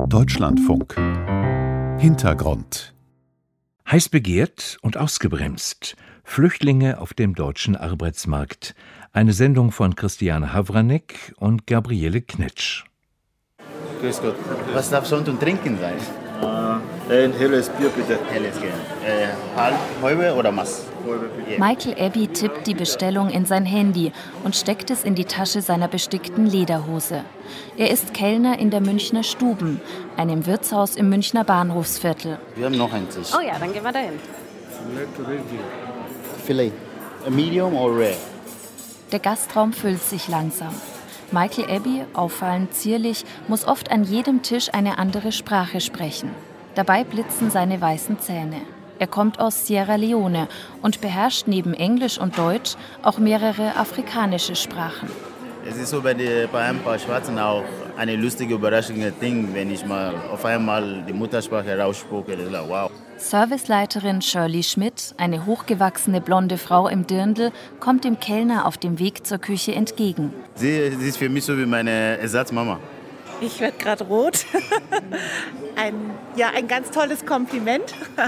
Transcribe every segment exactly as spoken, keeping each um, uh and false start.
Deutschlandfunk. Hintergrund. Heiß begehrt und ausgebremst. Flüchtlinge auf dem deutschen Arbeitsmarkt. Eine Sendung von Christiane Havranek und Gabriele Knitsch. Grüß Gott. Was darf Sonntag und trinken sein? Äh, ein helles Bier bitte. Helles gerne. Äh, halb, halbe oder Mass? Michael Abbey tippt die Bestellung in sein Handy und steckt es in die Tasche seiner bestickten Lederhose. Er ist Kellner in der Münchner Stuben, einem Wirtshaus im Münchner Bahnhofsviertel. Wir haben noch einen Tisch. Oh ja, dann gehen wir dahin. Filet. A medium or rare? Der Gastraum füllt sich langsam. Michael Abbey, auffallend zierlich, muss oft an jedem Tisch eine andere Sprache sprechen. Dabei blitzen seine weißen Zähne. Er kommt aus Sierra Leone und beherrscht neben Englisch und Deutsch auch mehrere afrikanische Sprachen. Es ist so bei, die, bei ein paar Schwarzen auch eine lustige, überraschende Ding, wenn ich mal auf einmal die Muttersprache rausspucke. Das ist like, wow. Serviceleiterin Shirley Schmidt, eine hochgewachsene blonde Frau im Dirndl, kommt dem Kellner auf dem Weg zur Küche entgegen. Sie, sie ist für mich so wie meine Ersatzmama. Ich werde gerade rot. Ein, ja, ein ganz tolles Kompliment.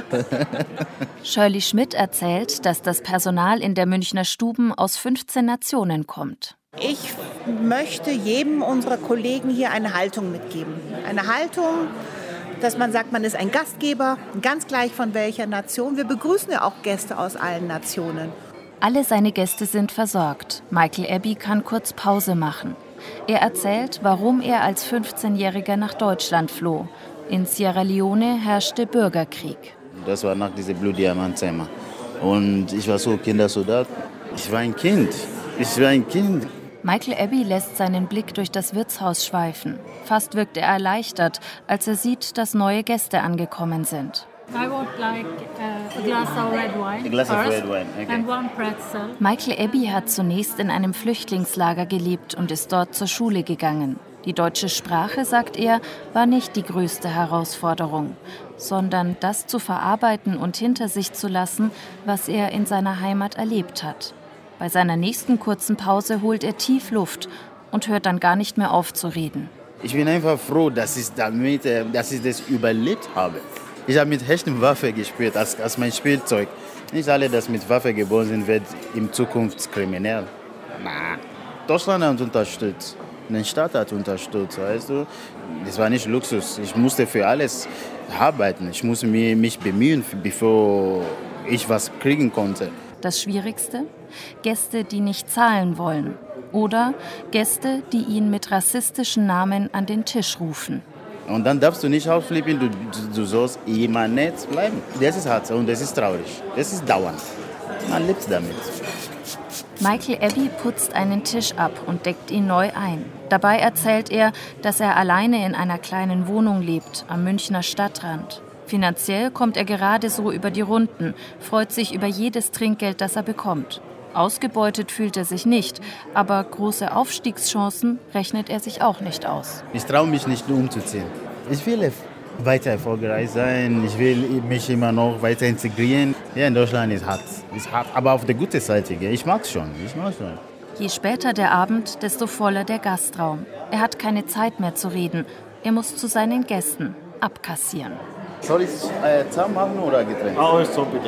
Shirley Schmidt erzählt, dass das Personal in der Münchner Stuben aus fünfzehn Nationen kommt. Ich möchte jedem unserer Kollegen hier eine Haltung mitgeben. Eine Haltung, dass man sagt, man ist ein Gastgeber, ganz gleich von welcher Nation. Wir begrüßen ja auch Gäste aus allen Nationen. Alle seine Gäste sind versorgt. Michael Abbey kann kurz Pause machen. Er erzählt, warum er als fünfzehnjähriger nach Deutschland floh. In Sierra Leone herrschte Bürgerkrieg. Das war nach diesem Blutdiamantzimmer. Und ich war so Kindersoldat. Ich war ein Kind. Ich war ein Kind. Michael Abbey lässt seinen Blick durch das Wirtshaus schweifen. Fast wirkt er erleichtert, als er sieht, dass neue Gäste angekommen sind. I would like uh, a glass of red wine, A glass of first, red wine, okay. And one pretzel. Michael Abbey hat zunächst in einem Flüchtlingslager gelebt und ist dort zur Schule gegangen. Die deutsche Sprache, sagt er, war nicht die größte Herausforderung, sondern das zu verarbeiten und hinter sich zu lassen, was er in seiner Heimat erlebt hat. Bei seiner nächsten kurzen Pause holt er tief Luft und hört dann gar nicht mehr auf zu reden. Ich bin einfach froh, dass ich, damit, dass ich das überlebt habe. Ich habe mit echten Waffen gespielt, als, als mein Spielzeug. Nicht alle, die mit Waffen geboren sind, werden in Zukunft kriminell. Na, Deutschland hat unterstützt. Der Staat hat unterstützt, weißt du. Das war nicht Luxus. Ich musste für alles arbeiten. Ich musste mich bemühen, bevor ich was kriegen konnte. Das Schwierigste? Gäste, die nicht zahlen wollen. Oder Gäste, die ihn mit rassistischen Namen an den Tisch rufen. Und dann darfst du nicht ausflippen, du, du, du sollst immer nett bleiben. Das ist hart und das ist traurig. Das ist dauernd. Man lebt damit. Michael Abbey putzt einen Tisch ab und deckt ihn neu ein. Dabei erzählt er, dass er alleine in einer kleinen Wohnung lebt, am Münchner Stadtrand. Finanziell kommt er gerade so über die Runden, freut sich über jedes Trinkgeld, das er bekommt. Ausgebeutet fühlt er sich nicht, aber große Aufstiegschancen rechnet er sich auch nicht aus. Ich traue mich nicht umzuziehen. Ich will weiter erfolgreich sein, ich will mich immer noch weiter integrieren. Ja, in Deutschland ist hart, ist hart, aber auf der guten Seite. Ich mag es schon, ich mag's schon. Je später der Abend, desto voller der Gastraum. Er hat keine Zeit mehr zu reden. Er muss zu seinen Gästen abkassieren. Soll ich äh, Zahn machen oder Getränk? Alles so bitte.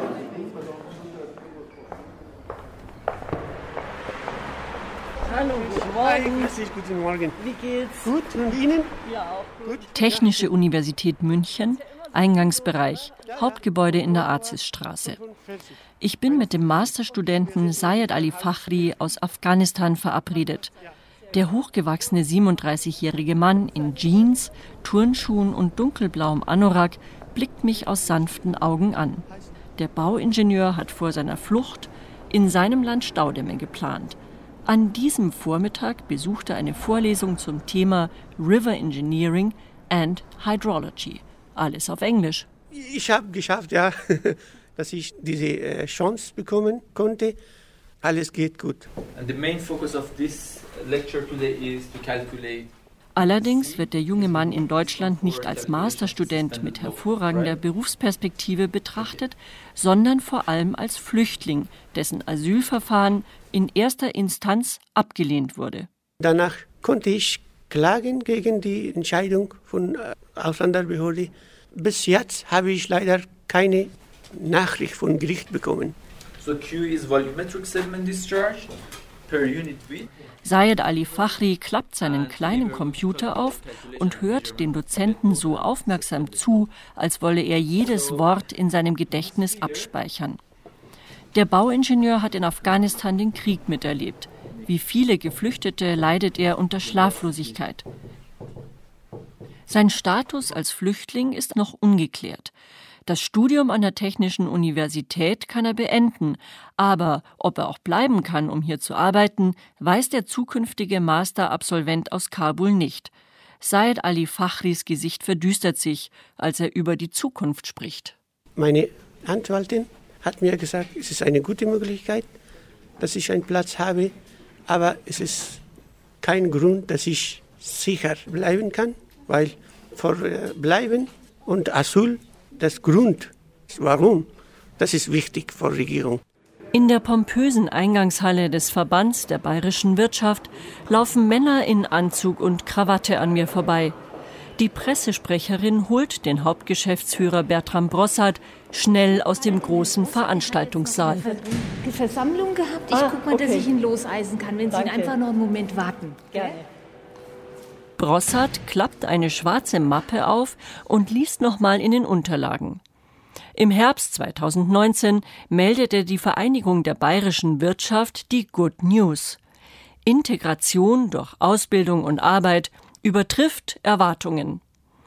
Hallo, guten Morgen. Guten Morgen. Wie geht's? Gut, und Ihnen? Ja, auch gut. Technische Universität München, Eingangsbereich, Hauptgebäude in der Azisstraße. Ich bin mit dem Masterstudenten Sayed Ali Fakhri aus Afghanistan verabredet. Der hochgewachsene siebenunddreißigjährige Mann in Jeans, Turnschuhen und dunkelblauem Anorak blickt mich aus sanften Augen an. Der Bauingenieur hat vor seiner Flucht in seinem Land Staudämme geplant. An diesem Vormittag besuchte er eine Vorlesung zum Thema River Engineering and Hydrology. Alles auf Englisch. Ich habe geschafft, ja, dass ich diese äh, Chance bekommen konnte. Alles geht gut. And the main focus of this lecture today is to calculate. Allerdings wird der junge Mann in Deutschland nicht als Masterstudent mit hervorragender Berufsperspektive betrachtet, sondern vor allem als Flüchtling, dessen Asylverfahren in erster Instanz abgelehnt wurde. Danach konnte ich klagen gegen die Entscheidung von äh, Ausländerbehörde. Bis jetzt habe ich leider keine Nachricht vom Gericht bekommen. So Q is volumetric sediment discharge per unit width. Sayed Ali Fakhri klappt seinen kleinen Computer auf und hört dem Dozenten so aufmerksam zu, als wolle er jedes Wort in seinem Gedächtnis abspeichern. Der Bauingenieur hat in Afghanistan den Krieg miterlebt. Wie viele Geflüchtete leidet er unter Schlaflosigkeit. Sein Status als Flüchtling ist noch ungeklärt. Das Studium an der Technischen Universität kann er beenden, aber ob er auch bleiben kann, um hier zu arbeiten, weiß der zukünftige Masterabsolvent aus Kabul nicht. Sayed Ali Fakhris Gesicht verdüstert sich, als er über die Zukunft spricht. Meine Anwältin hat mir gesagt, es ist eine gute Möglichkeit, dass ich einen Platz habe, aber es ist kein Grund, dass ich sicher bleiben kann, weil vor Bleiben und Asyl das Grund, warum, das ist wichtig für die Regierung. In der pompösen Eingangshalle des Verbands der bayerischen Wirtschaft laufen Männer in Anzug und Krawatte an mir vorbei. Die Pressesprecherin holt den Hauptgeschäftsführer Bertram Brossard schnell aus dem großen Veranstaltungssaal. Die Versammlung gehabt. Ich ah, guck mal, okay. dass ich ihn loseisen kann, wenn Danke. Sie ihn einfach noch einen Moment warten. Gerne. Brossard klappt eine schwarze Mappe auf und liest nochmal in den Unterlagen. Im Herbst zweitausendneunzehn meldete die Vereinigung der bayerischen Wirtschaft die Good News. Integration durch Ausbildung und Arbeit übertrifft Erwartungen.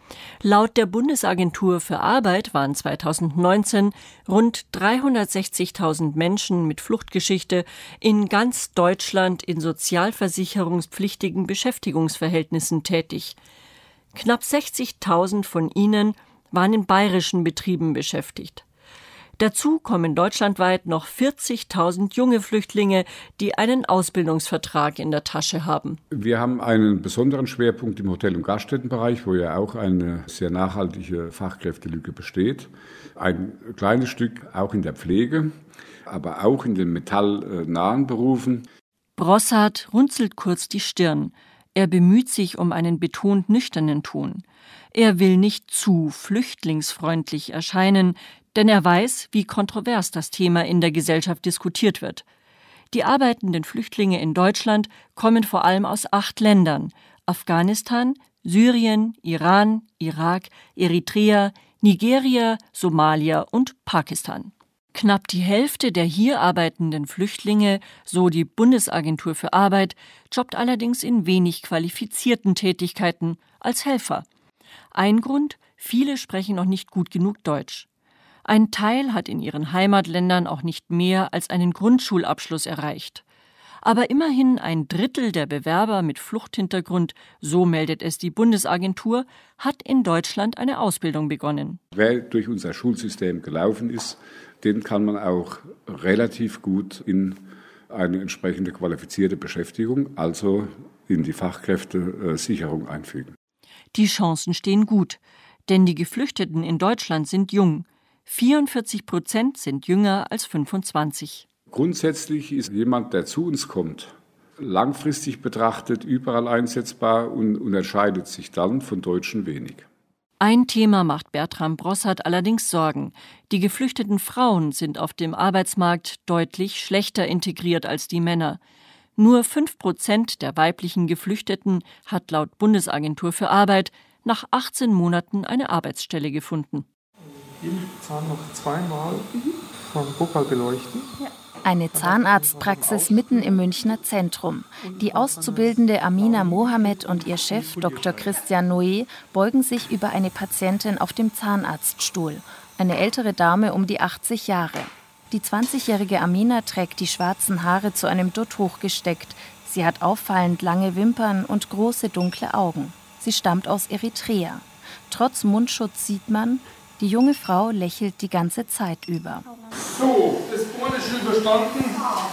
Laut der Bundesagentur für Arbeit waren zweitausendneunzehn rund dreihundertsechzigtausend Menschen mit Fluchtgeschichte in ganz Deutschland in sozialversicherungspflichtigen Beschäftigungsverhältnissen tätig. Knapp sechzigtausend von ihnen waren in bayerischen Betrieben beschäftigt. Dazu kommen deutschlandweit noch vierzigtausend junge Flüchtlinge, die einen Ausbildungsvertrag in der Tasche haben. Wir haben einen besonderen Schwerpunkt im Hotel- und Gaststättenbereich, wo ja auch eine sehr nachhaltige Fachkräftelücke besteht. Ein kleines Stück auch in der Pflege, aber auch in den metallnahen Berufen. Brossard runzelt kurz die Stirn. Er bemüht sich um einen betont nüchternen Ton. Er will nicht zu flüchtlingsfreundlich erscheinen, denn er weiß, wie kontrovers das Thema in der Gesellschaft diskutiert wird. Die arbeitenden Flüchtlinge in Deutschland kommen vor allem aus acht Ländern: Afghanistan, Syrien, Iran, Irak, Eritrea, Nigeria, Somalia und Pakistan. Knapp die Hälfte der hier arbeitenden Flüchtlinge, so die Bundesagentur für Arbeit, jobbt allerdings in wenig qualifizierten Tätigkeiten als Helfer. Ein Grund: viele sprechen noch nicht gut genug Deutsch. Ein Teil hat in ihren Heimatländern auch nicht mehr als einen Grundschulabschluss erreicht. Aber immerhin ein Drittel der Bewerber mit Fluchthintergrund, so meldet es die Bundesagentur, hat in Deutschland eine Ausbildung begonnen. Wer durch unser Schulsystem gelaufen ist, den kann man auch relativ gut in eine entsprechende qualifizierte Beschäftigung, also in die Fachkräftesicherung einfügen. Die Chancen stehen gut, denn die Geflüchteten in Deutschland sind jung. vierundvierzig Prozent sind jünger als fünfundzwanzig. Grundsätzlich ist jemand, der zu uns kommt, langfristig betrachtet überall einsetzbar und unterscheidet sich dann von Deutschen wenig. Ein Thema macht Bertram Brossard allerdings Sorgen. Die geflüchteten Frauen sind auf dem Arbeitsmarkt deutlich schlechter integriert als die Männer. Nur fünf Prozent der weiblichen Geflüchteten hat laut Bundesagentur für Arbeit nach achtzehn Monaten eine Arbeitsstelle gefunden. Jeden Zahn noch zweimal vom Drucker beleuchten. Eine Zahnarztpraxis mitten im Münchner Zentrum. Die auszubildende Amina Mohamed und ihr Chef Doktor Christian Noé beugen sich über eine Patientin auf dem Zahnarztstuhl. Eine ältere Dame um die achtzig Jahre. Die zwanzigjährige Amina trägt die schwarzen Haare zu einem Dutt hochgesteckt. Sie hat auffallend lange Wimpern und große dunkle Augen. Sie stammt aus Eritrea. Trotz Mundschutz sieht man, die junge Frau lächelt die ganze Zeit über. So, das Polnische überstanden.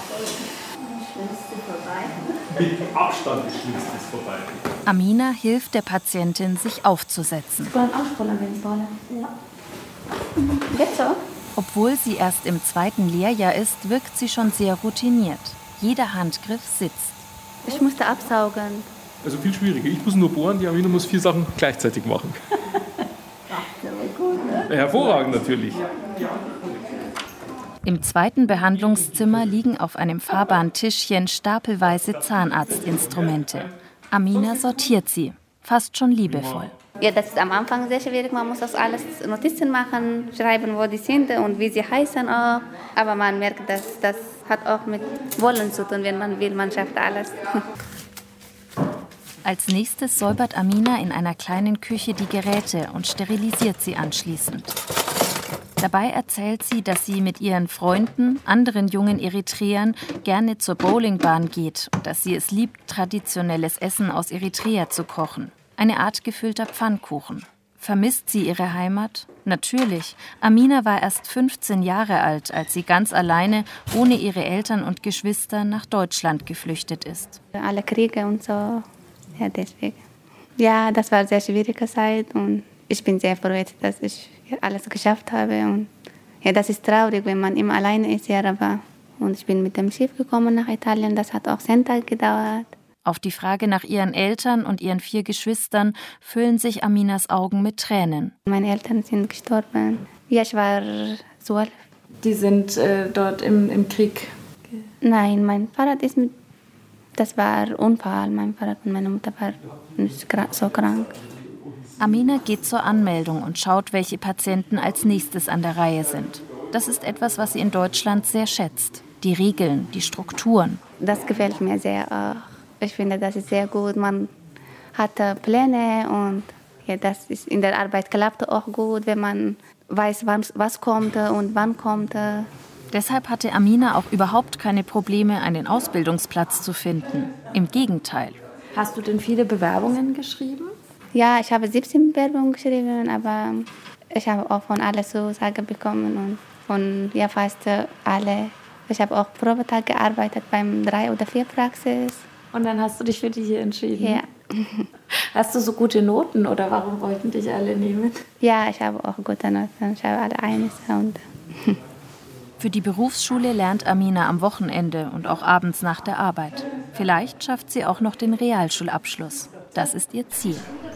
Mit Abstand das Schlimmste ist vorbei. Amina hilft der Patientin, sich aufzusetzen. Obwohl sie erst im zweiten Lehrjahr ist, wirkt sie schon sehr routiniert. Jeder Handgriff sitzt. Ich musste absaugen. Also viel schwieriger. Ich muss nur bohren, die Amina muss vier Sachen gleichzeitig machen. Hervorragend natürlich. Im zweiten Behandlungszimmer liegen auf einem fahrbaren Tischchen stapelweise Zahnarztinstrumente. Amina sortiert sie, fast schon liebevoll. Ja, das ist am Anfang sehr schwierig. Man muss das alles Notizen machen, schreiben, wo die sind und wie sie heißen auch. Aber man merkt, dass das hat auch mit Wollen zu tun. Wenn man will, man schafft alles. Als nächstes säubert Amina in einer kleinen Küche die Geräte und sterilisiert sie anschließend. Dabei erzählt sie, dass sie mit ihren Freunden, anderen jungen Eritreern, gerne zur Bowlingbahn geht und dass sie es liebt, traditionelles Essen aus Eritrea zu kochen. Eine Art gefüllter Pfannkuchen. Vermisst sie ihre Heimat? Natürlich. Amina war erst fünfzehn Jahre alt, als sie ganz alleine, ohne ihre Eltern und Geschwister, nach Deutschland geflüchtet ist. Alle Kriege und so, ja deswegen. Ja, das war eine sehr schwierige Zeit und ich bin sehr froh, dass ich alles geschafft habe. Und ja, das ist traurig, wenn man immer alleine ist, ja, aber und ich bin mit dem Schiff gekommen nach Italien, das hat auch zehn Tage gedauert. Auf die Frage nach ihren Eltern und ihren vier Geschwistern füllen sich Aminas Augen mit Tränen. Meine Eltern sind gestorben. Ja, ich war zwölf. Die sind äh, dort im, im Krieg? Nein, mein Vater ist mit. Das war ein Unfall. Mein Vater und meine Mutter waren nicht so krank. Amina geht zur Anmeldung und schaut, welche Patienten als nächstes an der Reihe sind. Das ist etwas, was sie in Deutschland sehr schätzt. Die Regeln, die Strukturen. Das gefällt mir sehr auch. Ich finde, das ist sehr gut. Man hat Pläne und ja, das ist in der Arbeit klappt auch gut, wenn man weiß, wann, was kommt und wann kommt. Deshalb hatte Amina auch überhaupt keine Probleme, einen Ausbildungsplatz zu finden. Im Gegenteil. Hast du denn viele Bewerbungen geschrieben? Ja, ich habe siebzehn Bewerbungen geschrieben, aber ich habe auch von allen Zusagen bekommen und von ja, fast alle. Ich habe auch Probetag gearbeitet beim drei oder vier Praxis. Und dann hast du dich für die hier entschieden? Ja. Hast du so gute Noten oder warum wollten dich alle nehmen? Ja, ich habe auch gute Noten. Ich habe alle eines. Und für die Berufsschule lernt Amina am Wochenende und auch abends nach der Arbeit. Vielleicht schafft sie auch noch den Realschulabschluss. Das ist ihr Ziel.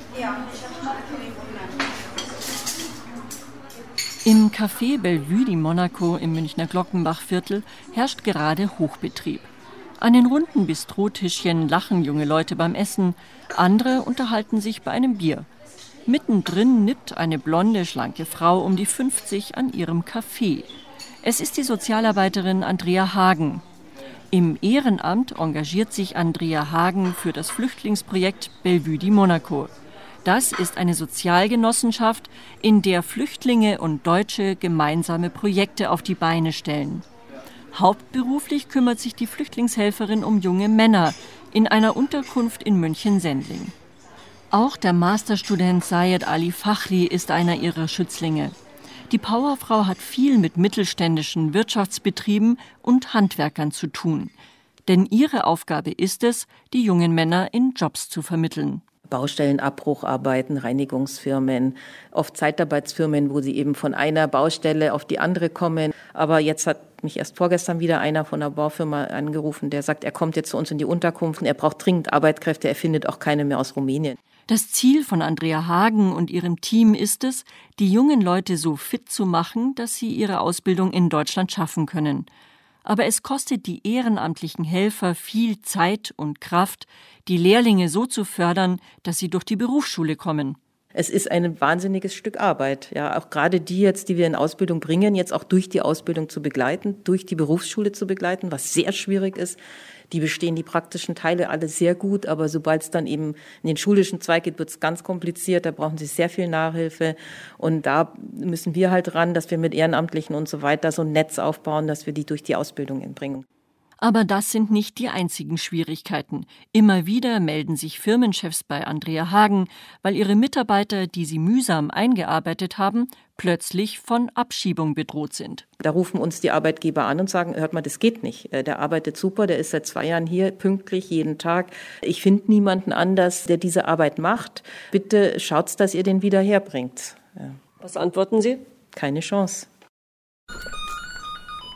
Im Café Bellevue di Monaco im Münchner Glockenbachviertel herrscht gerade Hochbetrieb. An den runden Bistrotischchen lachen junge Leute beim Essen, andere unterhalten sich bei einem Bier. Mittendrin nippt eine blonde, schlanke Frau um die fünfzig an ihrem Kaffee. Es ist die Sozialarbeiterin Andrea Hagen. Im Ehrenamt engagiert sich Andrea Hagen für das Flüchtlingsprojekt Bellevue di Monaco. Das ist eine Sozialgenossenschaft, in der Flüchtlinge und Deutsche gemeinsame Projekte auf die Beine stellen. Hauptberuflich kümmert sich die Flüchtlingshelferin um junge Männer in einer Unterkunft in München-Sendling. Auch der Masterstudent Sayed Ali Fakhri ist einer ihrer Schützlinge. Die Powerfrau hat viel mit mittelständischen Wirtschaftsbetrieben und Handwerkern zu tun. Denn ihre Aufgabe ist es, die jungen Männer in Jobs zu vermitteln. Baustellenabbrucharbeiten, Reinigungsfirmen, oft Zeitarbeitsfirmen, wo sie eben von einer Baustelle auf die andere kommen. Aber jetzt hat mich erst vorgestern wieder einer von einer Baufirma angerufen, der sagt, er kommt jetzt zu uns in die Unterkunft und er braucht dringend Arbeitskräfte, er findet auch keine mehr aus Rumänien. Das Ziel von Andrea Hagen und ihrem Team ist es, die jungen Leute so fit zu machen, dass sie ihre Ausbildung in Deutschland schaffen können. Aber es kostet die ehrenamtlichen Helfer viel Zeit und Kraft, die Lehrlinge so zu fördern, dass sie durch die Berufsschule kommen. Es ist ein wahnsinniges Stück Arbeit. Ja, auch gerade die jetzt, die wir in Ausbildung bringen, jetzt auch durch die Ausbildung zu begleiten, durch die Berufsschule zu begleiten, was sehr schwierig ist. Die bestehen die praktischen Teile alle sehr gut, aber sobald es dann eben in den schulischen Zweig geht, wird es ganz kompliziert. Da brauchen sie sehr viel Nachhilfe. Und da müssen wir halt ran, dass wir mit Ehrenamtlichen und so weiter so ein Netz aufbauen, dass wir die durch die Ausbildung bringen. Aber das sind nicht die einzigen Schwierigkeiten. Immer wieder melden sich Firmenchefs bei Andrea Hagen, weil ihre Mitarbeiter, die sie mühsam eingearbeitet haben, plötzlich von Abschiebung bedroht sind. Da rufen uns die Arbeitgeber an und sagen, hört mal, das geht nicht. Der arbeitet super, der ist seit zwei Jahren hier, pünktlich, jeden Tag. Ich finde niemanden anders, der diese Arbeit macht. Bitte schaut's, dass ihr den wieder herbringt. Ja. Was antworten Sie? Keine Chance.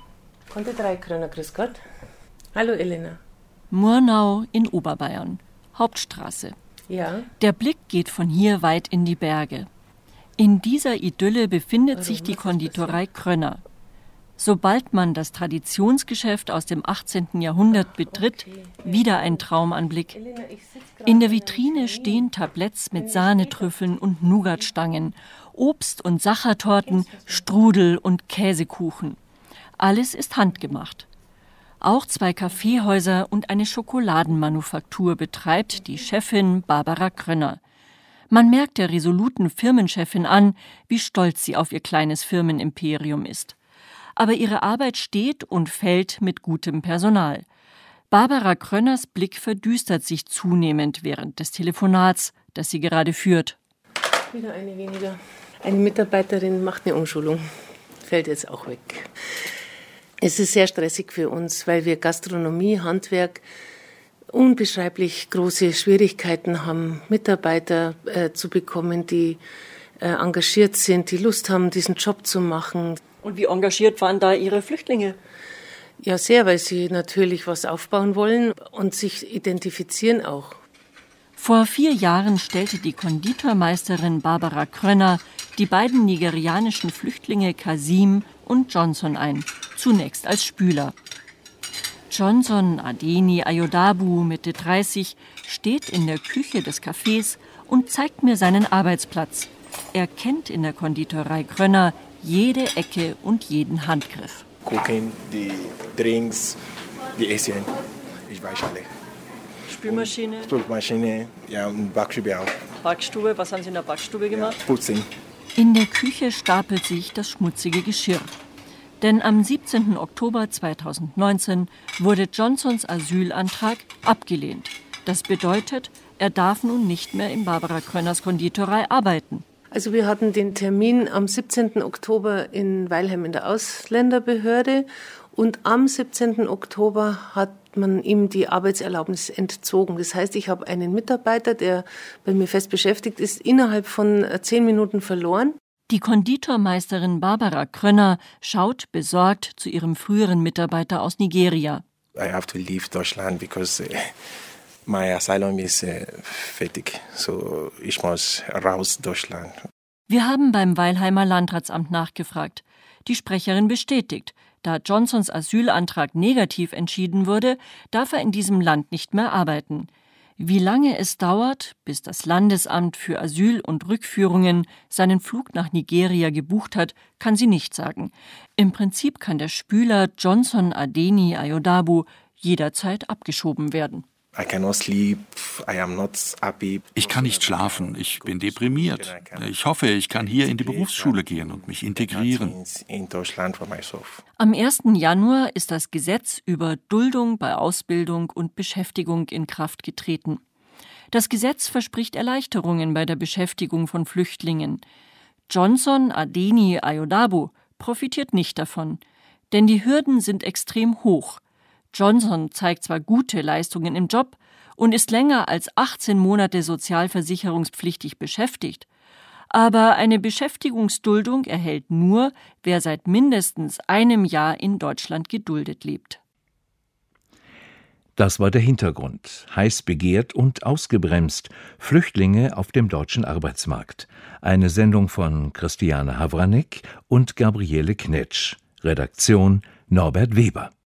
Konnte drei Kröner, grüß Gott. Hallo Elena. Murnau in Oberbayern. Hauptstraße. Ja. Der Blick geht von hier weit in die Berge. In dieser Idylle befindet sich die Konditorei Krönner. Sobald man das Traditionsgeschäft aus dem achtzehnten Jahrhundert betritt, wieder ein Traumanblick. In der Vitrine stehen Tabletts mit Sahnetrüffeln und Nougatstangen, Obst- und Sachertorten, Strudel und Käsekuchen. Alles ist handgemacht. Auch zwei Kaffeehäuser und eine Schokoladenmanufaktur betreibt die Chefin Barbara Krönner. Man merkt der resoluten Firmenchefin an, wie stolz sie auf ihr kleines Firmenimperium ist. Aber ihre Arbeit steht und fällt mit gutem Personal. Barbara Krönners Blick verdüstert sich zunehmend während des Telefonats, das sie gerade führt. Wieder eine weniger. Eine Mitarbeiterin macht eine Umschulung. Fällt jetzt auch weg. Es ist sehr stressig für uns, weil wir Gastronomie, Handwerk unbeschreiblich große Schwierigkeiten haben, Mitarbeiter äh, zu bekommen, die äh, engagiert sind, die Lust haben, diesen Job zu machen. Und wie engagiert waren da Ihre Flüchtlinge? Ja, sehr, weil sie natürlich was aufbauen wollen und sich identifizieren auch. Vor vier Jahren stellte die Konditormeisterin Barbara Krönner die beiden nigerianischen Flüchtlinge Kasim und Johnson ein, zunächst als Spüler. Johnson Adeni Ayodabu, Mitte dreißig, steht in der Küche des Cafés und zeigt mir seinen Arbeitsplatz. Er kennt in der Konditorei Krönner jede Ecke und jeden Handgriff. Cooking, die Drinks, die Essen, ich weiß alle. Spülmaschine? Spülmaschine, ja, und Backstube auch. Backstube, was haben Sie in der Backstube gemacht? Ja, putzen. In der Küche stapelt sich das schmutzige Geschirr. Denn am siebzehnten Oktober zweitausendneunzehn wurde Johnsons Asylantrag abgelehnt. Das bedeutet, er darf nun nicht mehr in Barbara Krönners Konditorei arbeiten. Also wir hatten den Termin am siebzehnten Oktober in Weilheim in der Ausländerbehörde und am siebzehnten Oktober hat man ihm die Arbeitserlaubnis entzogen. Das heißt, ich habe einen Mitarbeiter, der bei mir fest beschäftigt ist, innerhalb von zehn Minuten verloren. Die Konditormeisterin Barbara Krönner schaut besorgt zu ihrem früheren Mitarbeiter aus Nigeria. I have to leave Deutschland because uh, my asylum is uh, fertig. So ich muss raus Deutschland. Wir haben beim Weilheimer Landratsamt nachgefragt. Die Sprecherin bestätigt, da Johnsons Asylantrag negativ entschieden wurde, darf er in diesem Land nicht mehr arbeiten. Wie lange es dauert, bis das Landesamt für Asyl und Rückführungen seinen Flug nach Nigeria gebucht hat, kann sie nicht sagen. Im Prinzip kann der Spüler Johnson Adeni Ayodabu jederzeit abgeschoben werden. I cannot sleep. I am not happy. Ich kann nicht schlafen, ich bin deprimiert. Ich hoffe, ich kann hier in die Berufsschule gehen und mich integrieren. Am ersten Januar ist das Gesetz über Duldung bei Ausbildung und Beschäftigung in Kraft getreten. Das Gesetz verspricht Erleichterungen bei der Beschäftigung von Flüchtlingen. Johnson Adeni Ayodabu profitiert nicht davon, denn die Hürden sind extrem hoch. Johnson zeigt zwar gute Leistungen im Job und ist länger als achtzehn Monate sozialversicherungspflichtig beschäftigt, aber eine Beschäftigungsduldung erhält nur, wer seit mindestens einem Jahr in Deutschland geduldet lebt. Das war der Hintergrund. Heiß begehrt und ausgebremst. Flüchtlinge auf dem deutschen Arbeitsmarkt. Eine Sendung von Christiane Havranek und Gabriele Knetsch. Redaktion Norbert Weber.